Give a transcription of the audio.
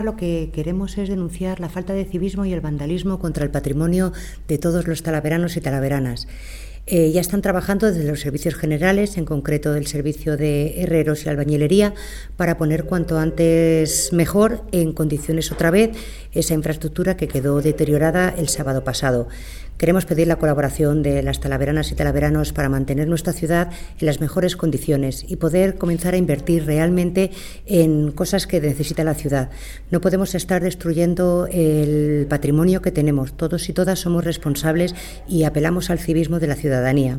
Lo que queremos es denunciar la falta de civismo y el vandalismo contra el patrimonio de todos los talaveranos y talaveranas. Ya están trabajando desde los servicios generales, en concreto del servicio de herreros y albañilería, para poner cuanto antes mejor en condiciones otra vez esa infraestructura que quedó deteriorada el sábado pasado. Queremos pedir la colaboración de las talaveranas y talaveranos para mantener nuestra ciudad en las mejores condiciones y poder comenzar a invertir realmente en cosas que necesita la ciudad. No podemos estar destruyendo el patrimonio que tenemos. Todos y todas somos responsables y apelamos al civismo de la ciudadanía.